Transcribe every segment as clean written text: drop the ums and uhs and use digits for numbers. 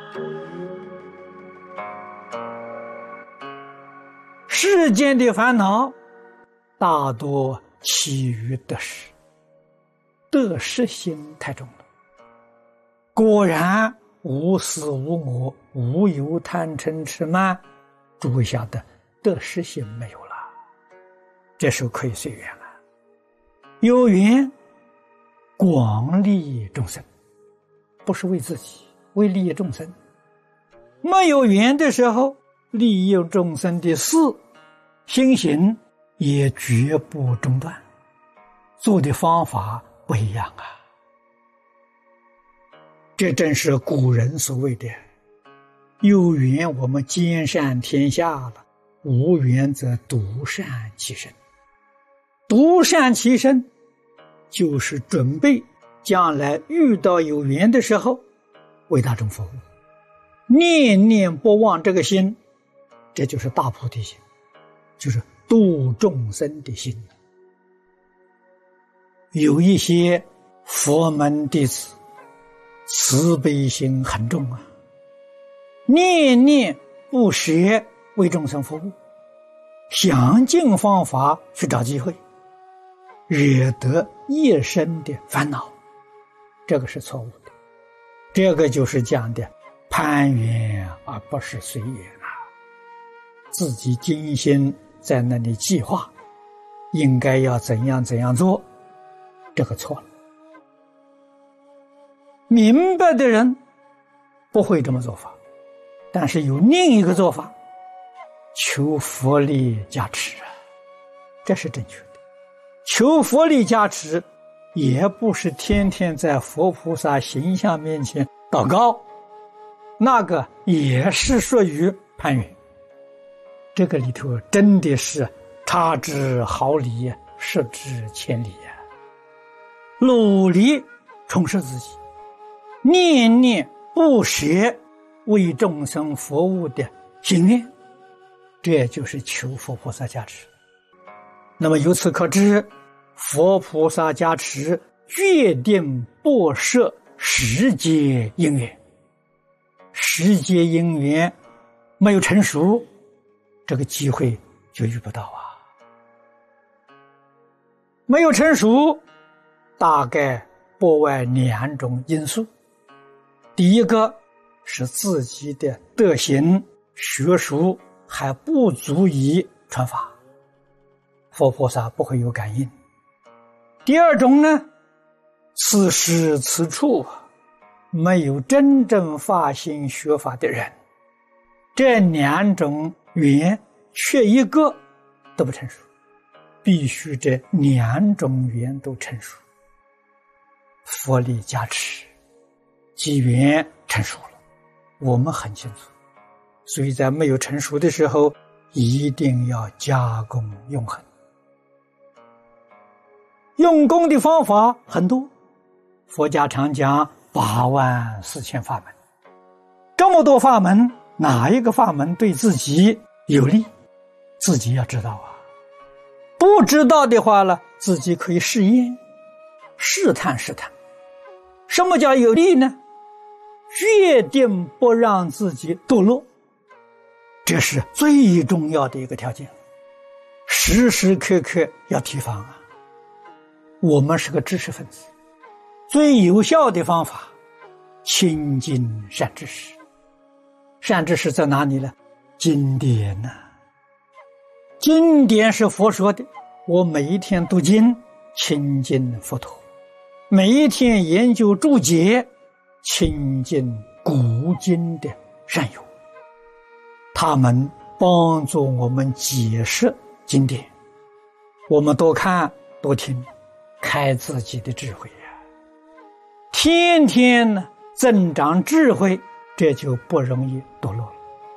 世间的烦恼大多起于得失，得失心太重了。果然无私无我，无有贪嗔痴慢，诸位晓得得失心没有了，这时候可以随缘了。有缘广利众生，不是为自己，为利益众生。没有缘的时候，利益众生的事心行也绝不中断，做的方法不一样啊。这正是古人所谓的有缘我们兼善天下了，无缘则独善其身。独善其身就是准备将来遇到有缘的时候为大众服务，念念不忘这个心，这就是大菩提心，就是度众生的心。有一些佛门弟子慈悲心很重啊，念念不舍为众生服务，想尽方法去找机会，惹得一身的烦恼，这个是错误的。这个就是讲的攀缘而不是随缘啊。自己精心在那里计划，应该要怎样怎样做，这个错了。明白的人不会这么做法，但是有另一个做法，求佛力加持啊，这是正确的。求佛力加持也不是天天在佛菩萨形象面前祷告，那个也是属于攀缘。这个里头真的是差之毫厘，失之千里啊！努力充实自己，念念不舍为众生服务的心愿，这就是求佛菩萨加持。那么由此可知，佛菩萨加持决定不设时节因缘，时节因缘没有成熟，这个机会就遇不到啊。没有成熟，大概不外两种因素。第一个是自己的德行学术还不足以传法，佛菩萨不会有感应。第二种呢，此时此处没有真正发心学法的人，这两种缘缺一个都不成熟，必须这两种缘都成熟。佛力加持，机缘成熟了，我们很清楚，所以在没有成熟的时候，一定要加功用恒。用功的方法很多，佛家常讲84000法门，这么多法门，哪一个法门对自己有利，自己要知道啊。不知道的话呢，自己可以试验，试探试探。什么叫有利呢？决定不让自己堕落，这是最重要的一个条件，时时刻刻要提防啊。我们是个知识分子，最有效的方法，亲近善知识。善知识在哪里呢？经典啊，经典是佛说的，我每一天读经，亲近佛陀，每一天研究注解，亲近古今的善友，他们帮助我们解释经典，我们多看多听，开自己的智慧啊！天天呢增长智慧，这就不容易堕落了。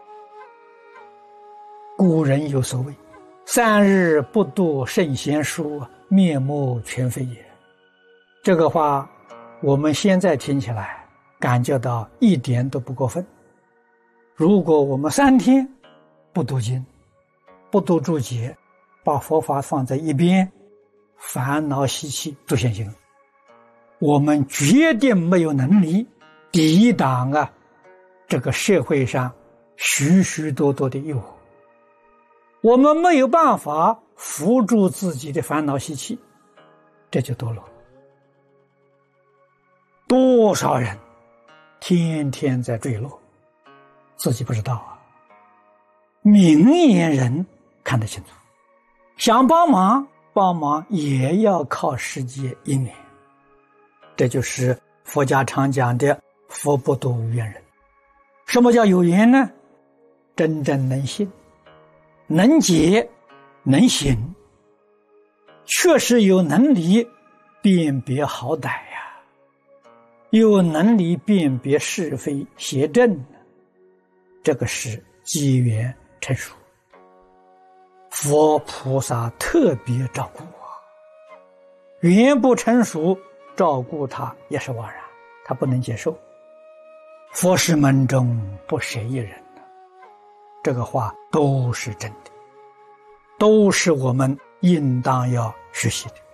古人有所谓，3日不读圣贤书，面目全非也。这个话我们现在听起来感觉到一点都不过分。如果我们3天不读经，不读注解，把佛法放在一边，烦恼习气都现行，我们决定没有能力抵挡这个社会上许许多多的诱惑，我们没有办法扶住自己的烦恼习气，这就堕落。多少人天天在坠落，自己不知道啊。明眼人看得清楚，想帮忙也要靠世界因缘。这就是佛家常讲的佛不度无缘人。什么叫有缘呢？真正能信，能解，能行，确实有能力辨别好歹呀，有能力辨别是非邪正，这个是机缘成熟。佛菩萨特别照顾我，缘不成熟，照顾他也是枉然，他不能接受。佛事门中不舍一人，这个话都是真的，都是我们应当要学习的。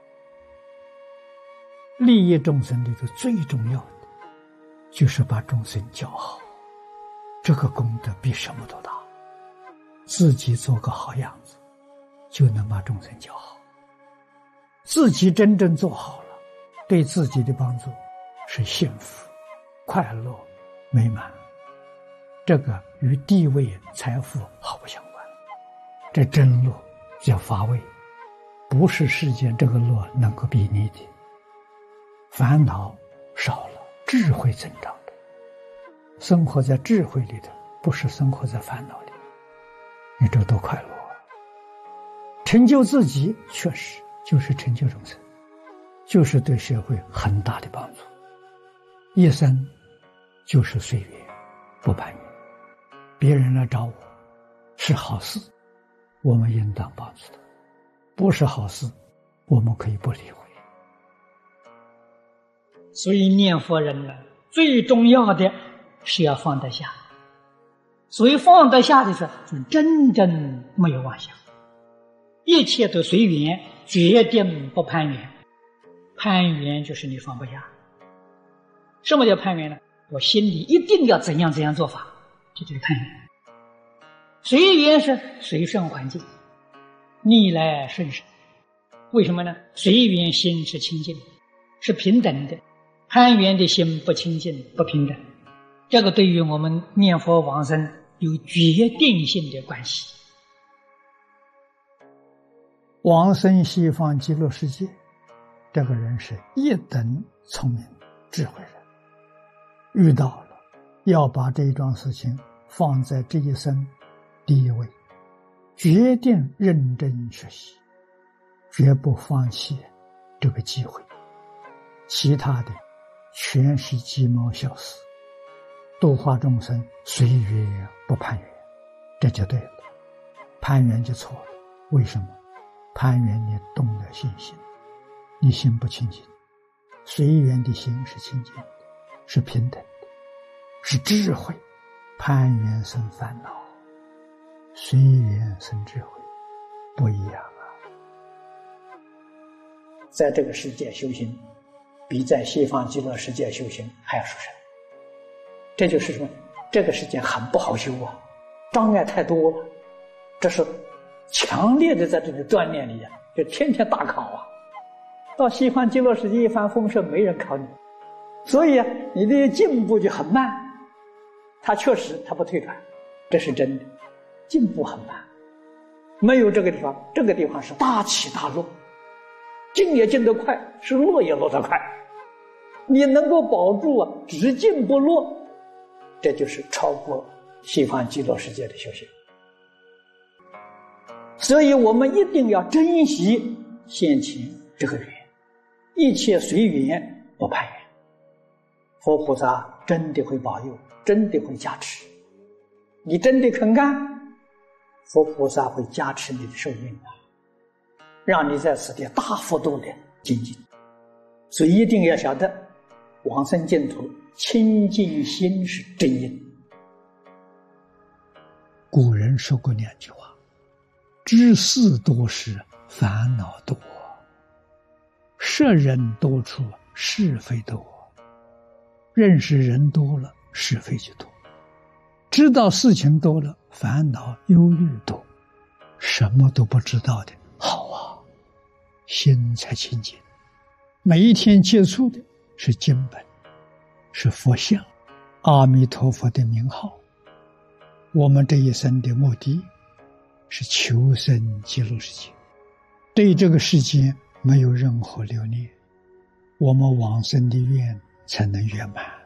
利益众生里头最重要的就是把众生教好，这个功德比什么都大。自己做个好样子，就能把众生教好。自己真正做好了，对自己的帮助是幸福、快乐、美满，这个与地位、财富毫不相关。这真乐叫法味，不是世间这个乐能够比拟的。烦恼少了，智慧增长的。生活在智慧里头，不是生活在烦恼里，你这多快乐啊！成就自己确实就是成就众生，就是对社会很大的帮助。一生就是随缘，不攀缘。别人来找我是好事，我们应当帮助他；不是好事，我们可以不理会。所以念佛人呢，最重要的是要放得下。所以放得下的时候，就真正没有妄想，一切都随缘，决定不攀缘。攀缘就是你放不下。什么叫攀缘呢？我心里一定要怎样怎样做法，这就是攀缘。随缘是随顺环境，逆来顺受。为什么呢？随缘心是清净，是平等的，攀缘的心不清净，不平等。这个对于我们念佛往生有决定性的关系。往生西方极乐世界，这个人是一等聪明智慧人，遇到了要把这一桩事情放在这一生第一位，决定认真学习，绝不放弃这个机会，其他的全是鸡毛小事。度化众生随缘不攀缘，这就对了。攀缘就错了。为什么？攀缘你动了信心，你心不清净。随缘的心是清净的，是平等的，是智慧。攀缘生烦恼，随缘生智慧，不一样啊。在这个世界修行，比在西方极乐世界修行还要殊胜。这就是什么？这个世界很不好修啊，障碍太多了。这是强烈的在这里锻炼你啊，就天天大考啊。到西方极乐世界一帆风顺，没人考你，所以你的进步就很慢。他确实他不退转，这是真的，进步很慢。没有这个地方，这个地方是大起大落，进也进得快，是落也落得快。你能够保住啊，只进不落，这就是超过西方极乐世界的修行。所以我们一定要珍惜现前这个缘，一切随缘不攀缘。佛菩萨真的会保佑，真的会加持。你真的肯干，佛菩萨会加持你的寿命啊，让你在此地大幅度的精进。所以一定要晓得，往生净土清净心是真因。古人说过两句话：知事多时，烦恼多；识人多处，是非多。认识人多了，是非就多。 知道事情多了，烦恼忧虑多，什么都不知道的好啊，心才清净。每一天接触的是经本，是佛像，阿弥陀佛的名号。我们这一生的目的是求生极乐世界，对这个世界没有任何留恋，我们往生的愿才能圆满。